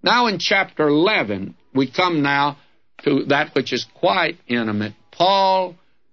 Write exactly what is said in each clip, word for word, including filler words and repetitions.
Now in chapter eleven, we come now to that which is quite intimate. Paul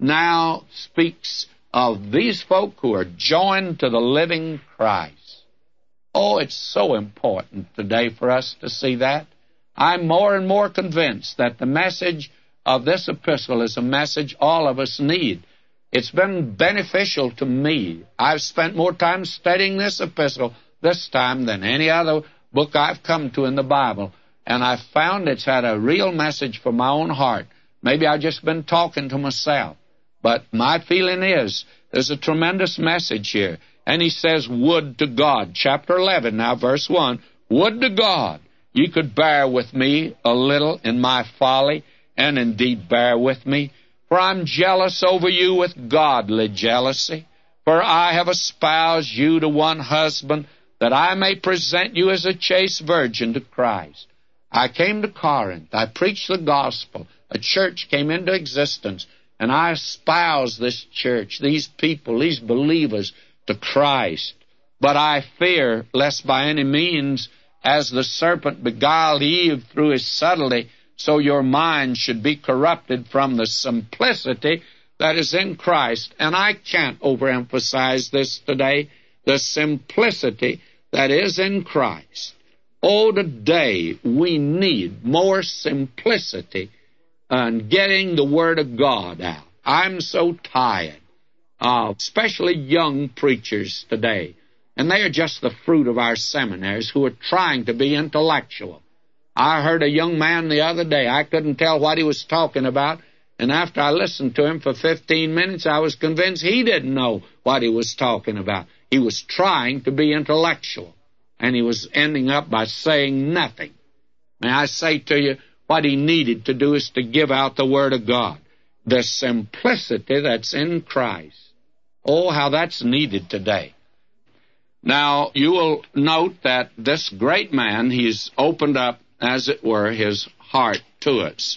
now speaks of these folk who are joined to the living Christ. Oh, it's so important today for us to see that. I'm more and more convinced that the message of this epistle is a message all of us need. It's been beneficial to me. I've spent more time studying this epistle this time than any other book I've come to in the Bible, and I've found it's had a real message for my own heart. Maybe I've just been talking to myself, but my feeling is there's a tremendous message here. And he says, would to God, chapter eleven, now verse one, would to God you could bear with me a little in my folly, and indeed bear with me, for I'm jealous over you with godly jealousy, for I have espoused you to one husband, that I may present you as a chaste virgin to Christ. I came to Corinth, I preached the gospel, a church came into existence, and I espoused this church, these people, these believers, to Christ. But I fear lest by any means, as the serpent beguiled Eve through his subtlety, so your mind should be corrupted from the simplicity that is in Christ. And I can't overemphasize this today, the simplicity that is in Christ. Oh, today we need more simplicity in getting the Word of God out. I'm so tired of especially young preachers today, and they are just the fruit of our seminaries who are trying to be intellectual. I heard a young man the other day. I couldn't tell what he was talking about, and after I listened to him for fifteen minutes, I was convinced he didn't know what he was talking about. He was trying to be intellectual, and he was ending up by saying nothing. May I say to you, what he needed to do is to give out the Word of God, the simplicity that's in Christ. Oh, how that's needed today. Now, you will note that this great man, he's opened up, as it were, his heart to us.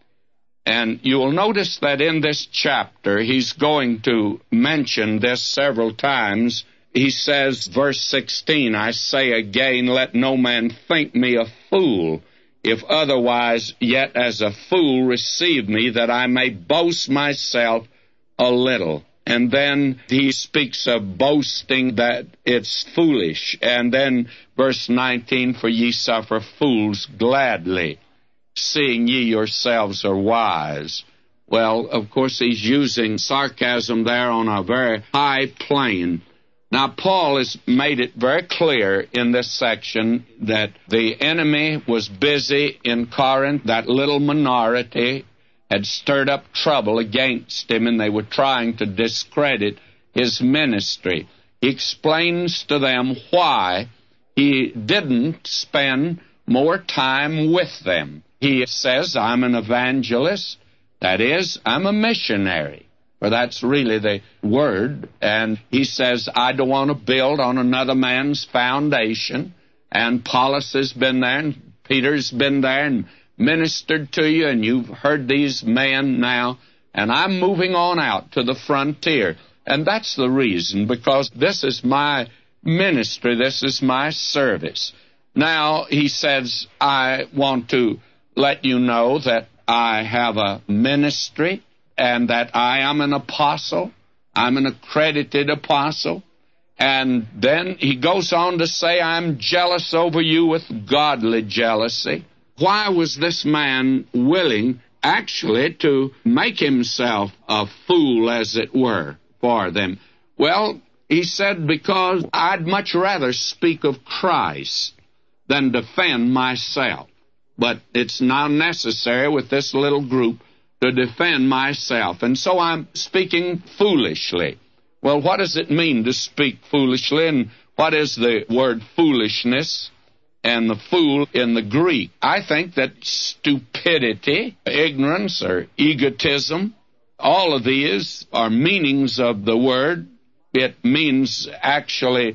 And you will notice that in this chapter, he's going to mention this several times. He says, verse sixteen, I say again, let no man think me a fool, if otherwise, yet as a fool receive me, that I may boast myself a little. And then he speaks of boasting that it's foolish. And then verse nineteen, for ye suffer fools gladly, seeing ye yourselves are wise. Well, of course, he's using sarcasm there on a very high plane. Now, Paul has made it very clear in this section that the enemy was busy in Corinth. That little minority had stirred up trouble against him, and they were trying to discredit his ministry. He explains to them why he didn't spend more time with them. He says, I'm an evangelist. That is, I'm a missionary. For that's really the word. And he says, I don't want to build on another man's foundation. And Apollos has been there, and Peter's been there, and ministered to you, and you've heard these men now, and I'm moving on out to the frontier. And that's the reason, because this is my ministry, this is my service. Now, he says, I want to let you know that I have a ministry, and that I am an apostle. I'm an accredited apostle. And then he goes on to say, I'm jealous over you with godly jealousy. Why was this man willing actually to make himself a fool, as it were, for them? Well, he said, because I'd much rather speak of Christ than defend myself. But it's now necessary with this little group to defend myself. And so I'm speaking foolishly. Well, what does it mean to speak foolishly? And what is the word foolishness and the fool in the Greek? I think that stupidity, ignorance, or egotism, all of these are meanings of the word. It means actually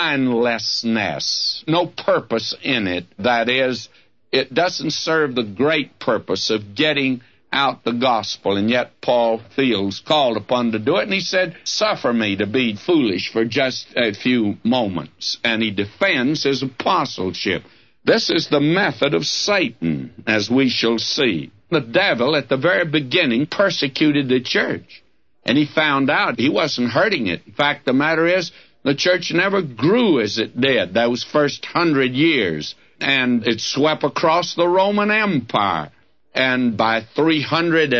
mindlessness, no purpose in it. That is, it doesn't serve the great purpose of getting out the gospel, and yet Paul feels called upon to do it, and he said, suffer me to be foolish for just a few moments. And he defends his apostleship. This is the method of Satan, as we shall see. The devil, at the very beginning, persecuted the church. And he found out he wasn't hurting it. In fact, the matter is, the church never grew as it did those first hundred years. And it swept across the Roman Empire. And by three hundred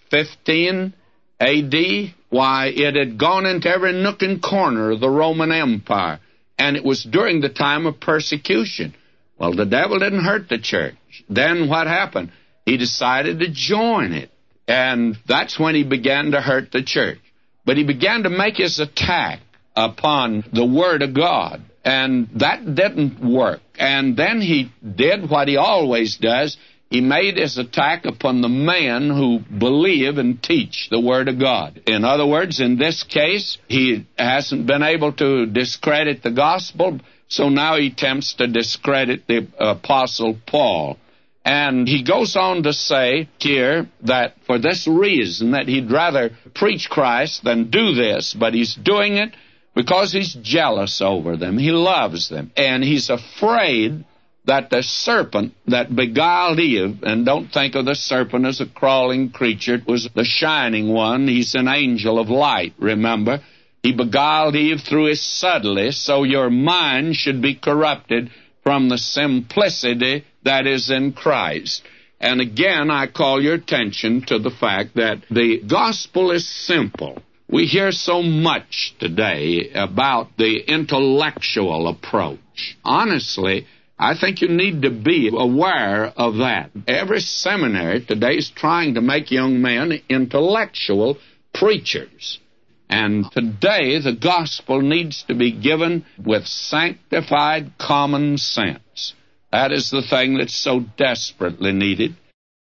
fifteen A D, why, it had gone into every nook and corner of the Roman Empire. And it was during the time of persecution. Well, the devil didn't hurt the church. Then what happened? He decided to join it. And that's when he began to hurt the church. But he began to make his attack upon the Word of God. And that didn't work. And then he did what he always does. He made his attack upon the men who believe and teach the Word of God. In other words, in this case, he hasn't been able to discredit the gospel, so now he attempts to discredit the Apostle Paul. And he goes on to say here that for this reason, that he'd rather preach Christ than do this, but he's doing it because he's jealous over them. He loves them. And he's afraid that the serpent that beguiled Eve, and don't think of the serpent as a crawling creature, it was the shining one. He's an angel of light, remember. He beguiled Eve through his subtlety, so your mind should be corrupted from the simplicity that is in Christ. And again, I call your attention to the fact that the gospel is simple. We hear so much today about the intellectual approach. Honestly, I think you need to be aware of that. Every seminary today is trying to make young men intellectual preachers. And today, the gospel needs to be given with sanctified common sense. That is the thing that's so desperately needed.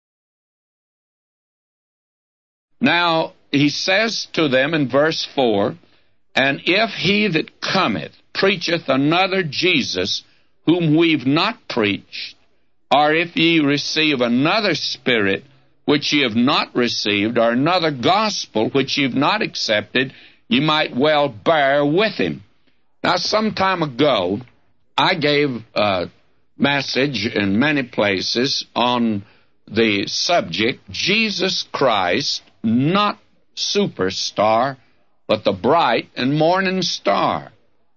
Now, he says to them in verse four, "And if he that cometh preacheth another Jesus, whom we've not preached, or if ye receive another spirit, which ye have not received, or another gospel, which ye have not accepted, ye might well bear with him." Now, some time ago, I gave a message in many places on the subject, Jesus Christ, not superstar, but the bright and morning star.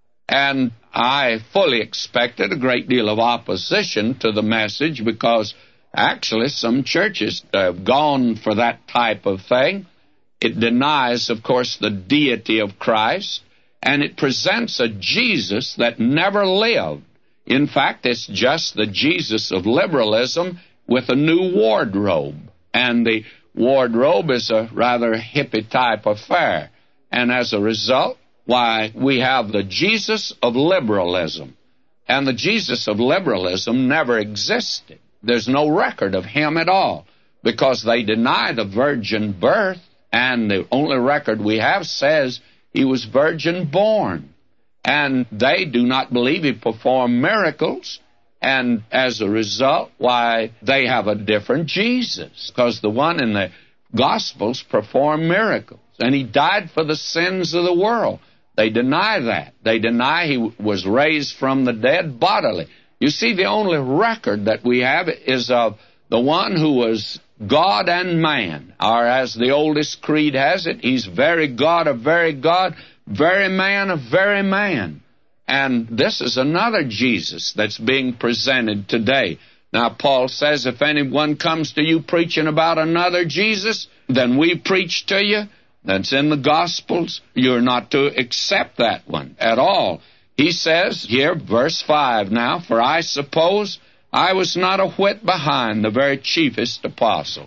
And I fully expected a great deal of opposition to the message because actually some churches have gone for that type of thing. It denies, of course, the deity of Christ, and it presents a Jesus that never lived. In fact, it's just the Jesus of liberalism with a new wardrobe. And the wardrobe is a rather hippie type affair. And as a result, why, we have the Jesus of liberalism. And the Jesus of liberalism never existed. There's no record of him at all because they deny the virgin birth, and the only record we have says he was virgin born. And they do not believe he performed miracles, and as a result, why, they have a different Jesus, because the one in the Gospels performed miracles, and he died for the sins of the world. They deny that. They deny he was raised from the dead bodily. You see, the only record that we have is of the one who was God and man, or as the oldest creed has it, he's very God of very God, very man of very man. And this is another Jesus that's being presented today. Now, Paul says, if anyone comes to you preaching about another Jesus than we preach to you, that's in the Gospels, you're not to accept that one at all. He says here, verse five now, "For I suppose I was not a whit behind the very chiefest apostles."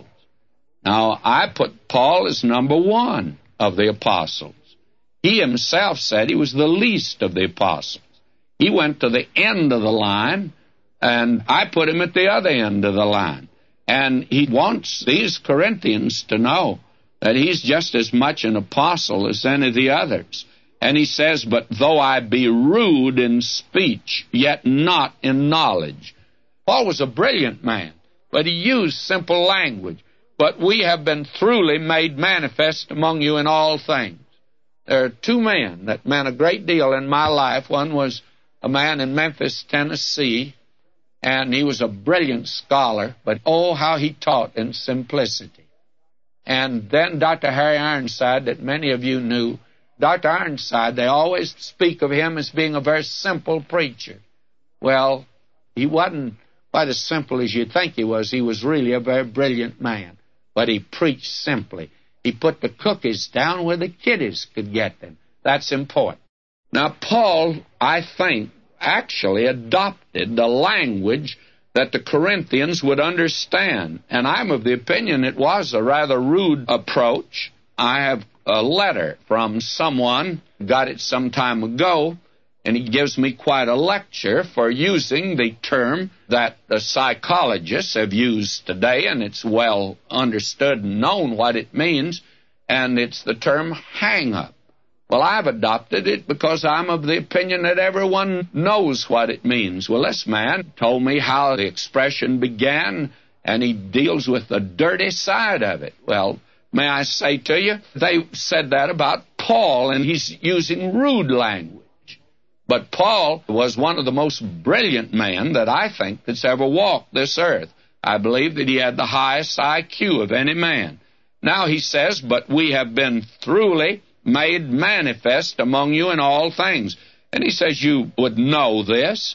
Now, I put Paul as number one of the apostles. He himself said he was the least of the apostles. He went to the end of the line, and I put him at the other end of the line. And he wants these Corinthians to know that he's just as much an apostle as any of the others. And he says, "But though I be rude in speech, yet not in knowledge." Paul was a brilliant man, but he used simple language. "But we have been truly made manifest among you in all things." There are two men that meant a great deal in my life. One was a man in Memphis, Tennessee, and he was a brilliant scholar, but oh, how he taught in simplicity. And then Doctor Harry Ironside, that many of you knew, Doctor Ironside, they always speak of him as being a very simple preacher. Well, he wasn't quite as simple as you'd think he was. He was really a very brilliant man, but he preached simply. He put the cookies down where the kiddies could get them. That's important. Now, Paul, I think, actually adopted the language that the Corinthians would understand. And I'm of the opinion it was a rather rude approach. I have a letter from someone, got it some time ago, and he gives me quite a lecture for using the term that the psychologists have used today, and it's well understood and known what it means, and it's the term hang-up. Well, I've adopted it because I'm of the opinion that everyone knows what it means. Well, this man told me how the expression began, and he deals with the dirty side of it. Well, may I say to you, they said that about Paul, and he's using rude language. But Paul was one of the most brilliant men that I think that's ever walked this earth. I believe that he had the highest I Q of any man. Now he says, but we have been throughly made manifest among you in all things. And he says you would know this.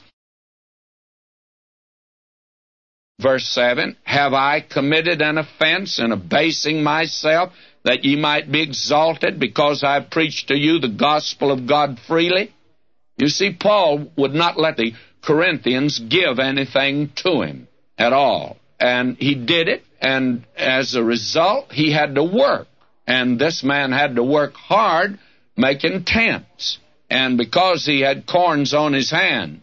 Verse seven, have I committed an offense in abasing myself, that ye might be exalted, because I preached to you the gospel of God freely? You see, Paul would not let the Corinthians give anything to him at all. And he did it, and as a result, he had to work. And this man had to work hard making tents. And because he had corns on his hands,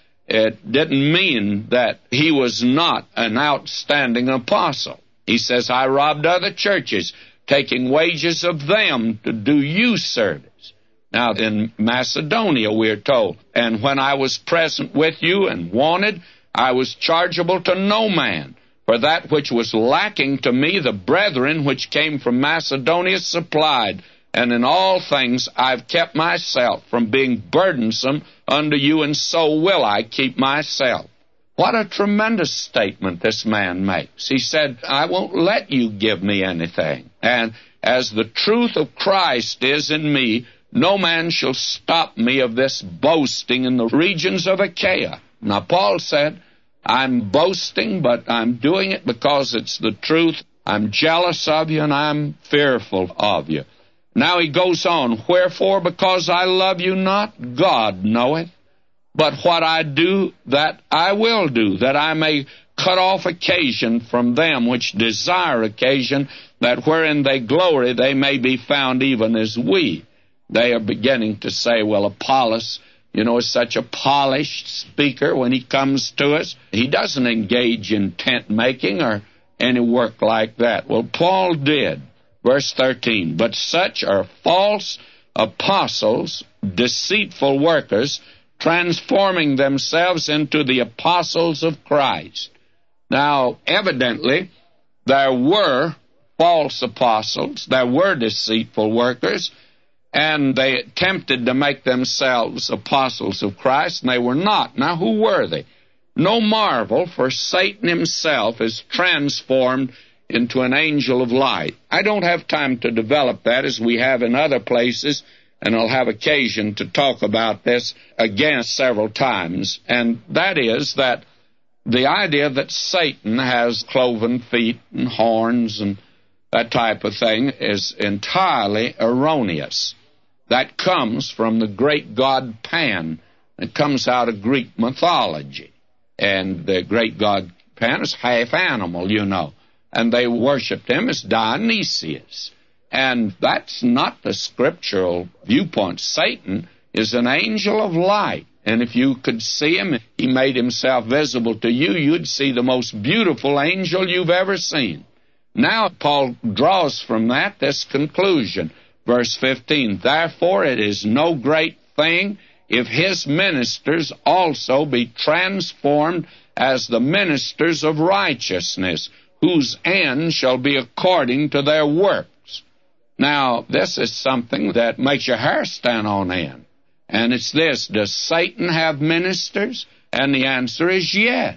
it didn't mean that he was not an outstanding apostle. He says, I robbed other churches, taking wages of them to do you service. Now, in Macedonia, we're told, and when I was present with you and wanted, I was chargeable to no man. For that which was lacking to me, the brethren which came from Macedonia supplied. And in all things I've kept myself from being burdensome unto you, and so will I keep myself. What a tremendous statement this man makes. He said, I won't let you give me anything. And as the truth of Christ is in me, no man shall stop me of this boasting in the regions of Achaia. Now, Paul said, I'm boasting, but I'm doing it because it's the truth. I'm jealous of you, and I'm fearful of you. Now he goes on, wherefore, because I love you not, God knoweth. But what I do, that I will do, that I may cut off occasion from them which desire occasion, that wherein they glory they may be found even as we. They are beginning to say, well, Apollos, you know, is such a polished speaker when he comes to us. He doesn't engage in tent making or any work like that. Well, Paul did. Verse thirteen, but such are false apostles, deceitful workers, transforming themselves into the apostles of Christ. Now, evidently, there were false apostles, there were deceitful workers, and they attempted to make themselves apostles of Christ, and they were not. Now, who were they? No marvel, for Satan himself is transformed into an angel of light. I don't have time to develop that as we have in other places, and I'll have occasion to talk about this again several times, and that is that the idea that Satan has cloven feet and horns and that type of thing is entirely erroneous. That comes from the great god Pan. It comes out of Greek mythology. And the great god Pan is half animal, you know. And they worshipped him as Dionysius. And that's not the scriptural viewpoint. Satan is an angel of light. And if you could see him, he made himself visible to you, you'd see the most beautiful angel you've ever seen. Now, Paul draws from that this conclusion. Verse fifteen, therefore it is no great thing if his ministers also be transformed as the ministers of righteousness, whose end shall be according to their works. Now, this is something that makes your hair stand on end. And it's this, does Satan have ministers? And the answer is yes.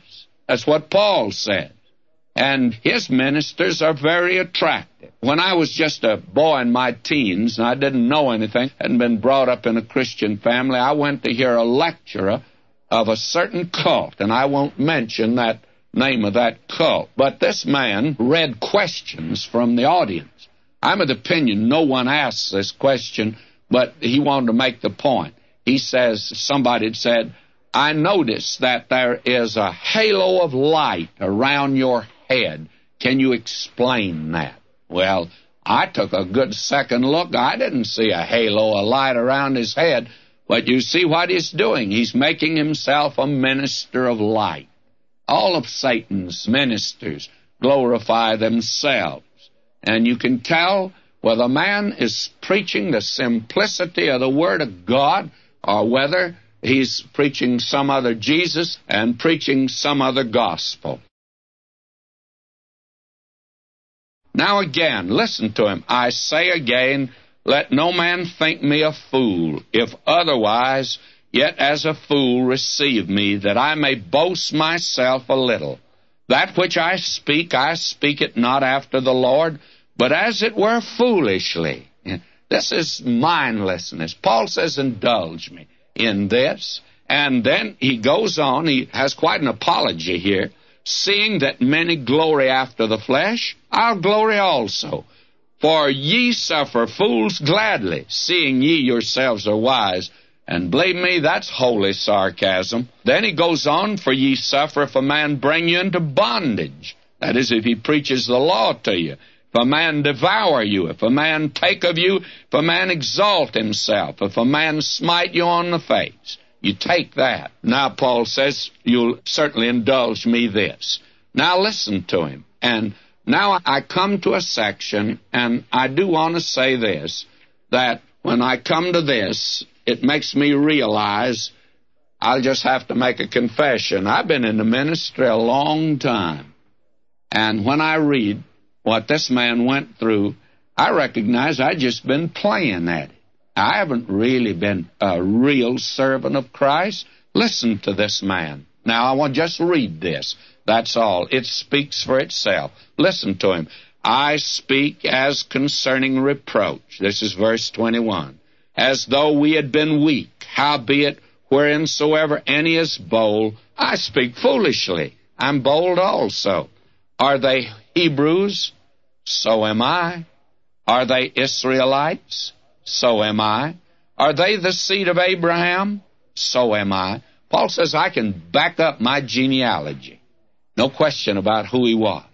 That's what Paul said. And his ministers are very attractive. When I was just a boy in my teens, and I didn't know anything, hadn't been brought up in a Christian family, I went to hear a lecturer of a certain cult, and I won't mention that name of that cult. But this man read questions from the audience. I'm of the opinion no one asks this question, but he wanted to make the point. He says, somebody had said, I notice that there is a halo of light around your head. Can you explain that? Well, I took a good second look. I didn't see a halo of light around his head. But you see what he's doing. He's making himself a minister of light. All of Satan's ministers glorify themselves. And you can tell whether a man is preaching the simplicity of the Word of God or whether he's preaching some other Jesus and preaching some other gospel. Now again, listen to him. I say again, let no man think me a fool. If otherwise, yet as a fool receive me, that I may boast myself a little. That which I speak, I speak it not after the Lord, but as it were foolishly. This is mindlessness. Paul says, indulge me in this. And then he goes on, he has quite an apology here. Seeing that many glory after the flesh, I'll glory also. For ye suffer fools gladly, seeing ye yourselves are wise. And believe me, that's holy sarcasm. Then he goes on, for ye suffer if a man bring you into bondage. That is, if he preaches the law to you. If a man devour you, if a man take of you, if a man exalt himself, if a man smite you on the face. You take that. Now, Paul says, you'll certainly indulge me this. Now, listen to him. And now I come to a section, and I do want to say this, that when I come to this, it makes me realize I'll just have to make a confession. I've been in the ministry a long time. And when I read what this man went through, I recognize I've just been playing at it. I haven't really been a real servant of Christ. Listen to this man. Now, I want to just read this. That's all. It speaks for itself. Listen to him. I speak as concerning reproach. This is verse twenty-one. As though we had been weak, howbeit whereinsoever any is bold, I speak foolishly. I'm bold also. Are they Hebrews? So am I. Are they Israelites? So am I. Are they the seed of Abraham? So am I. Paul says I can back up my genealogy. No question about who he was.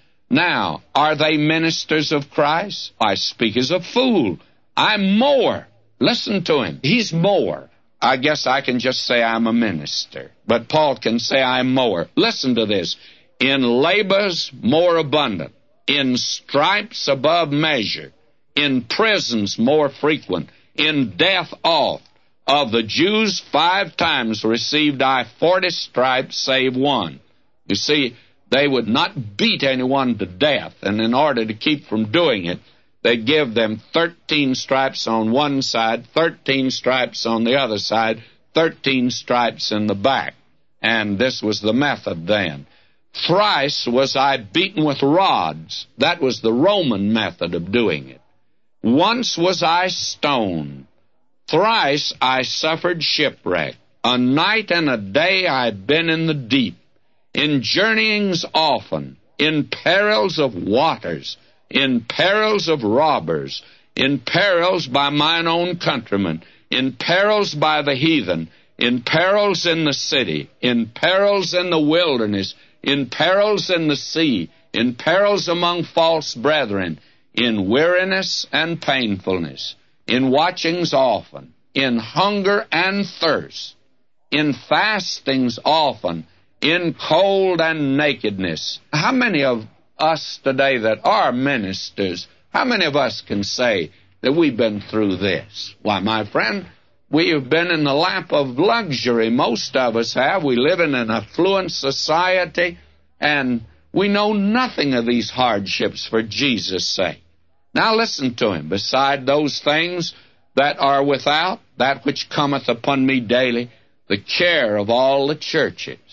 Now, are they ministers of Christ? I speak as a fool. I'm more. Listen to him. He's more. I guess I can just say I'm a minister. But Paul can say I'm more. Listen to this. In labors more abundant. In stripes above measure. In prisons more frequent, in death oft. Of the Jews five times received I forty stripes, save one. You see, they would not beat anyone to death, and in order to keep from doing it, they'd give them thirteen stripes on one side, thirteen stripes on the other side, thirteen stripes in the back. And this was the method then. Thrice was I beaten with rods. That was the Roman method of doing it. Once was I stoned. Thrice I suffered shipwreck. A night and a day I've been in the deep. In journeyings often. In perils of waters. In perils of robbers. In perils by mine own countrymen. In perils by the heathen. In perils in the city. In perils in the wilderness. In perils in the sea. In perils among false brethren. In weariness and painfulness, in watchings often, in hunger and thirst, in fastings often, in cold and nakedness. How many of us today that are ministers, how many of us can say that we've been through this? Why, my friend, we have been in the lap of luxury. Most of us have. We live in an affluent society, and we know nothing of these hardships for Jesus' sake. Now listen to him. Beside those things that are without, that which cometh upon me daily, the care of all the churches.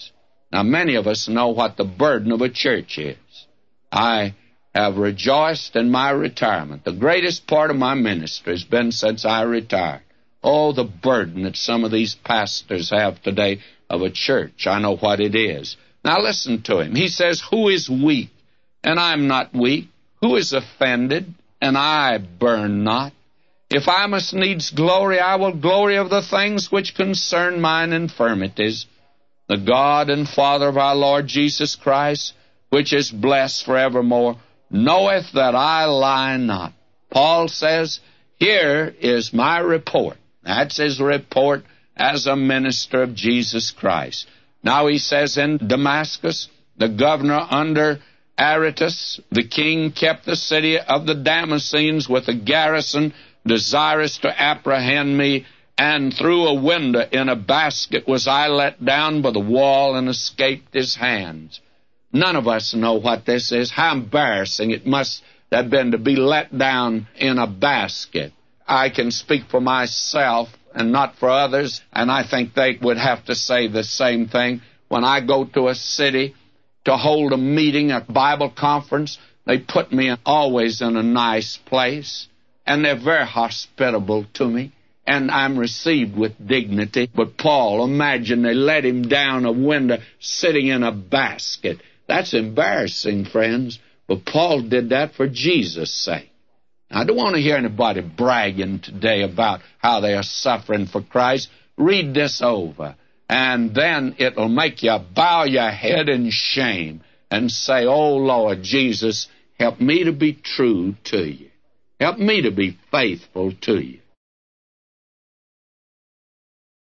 Now, many of us know what the burden of a church is. I have rejoiced in my retirement. The greatest part of my ministry has been since I retired. Oh, the burden that some of these pastors have today of a church. I know what it is. Now listen to him. He says, who is weak? And I am not weak. Who is offended? And I burn not. If I must needs glory, I will glory of the things which concern mine infirmities. The God and Father of our Lord Jesus Christ, which is blessed forevermore, knoweth that I lie not. Paul says, here is my report. That's his report as a minister of Jesus Christ. Now he says in Damascus, the governor under Aretas, the king, kept the city of the Damascenes with a garrison, desirous to apprehend me, and through a window in a basket was I let down by the wall and escaped his hands. None of us know what this is. How embarrassing it must have been to be let down in a basket. I can speak for myself and not for others, and I think they would have to say the same thing. When I go to a city to hold a meeting, a Bible conference, they put me always in a nice place, and they're very hospitable to me, and I'm received with dignity. But Paul, imagine they let him down a window sitting in a basket. That's embarrassing, friends, but Paul did that for Jesus' sake. I don't want to hear anybody bragging today about how they are suffering for Christ. Read this over, and then it'll make you bow your head in shame and say, oh, Lord Jesus, help me to be true to you. Help me to be faithful to you.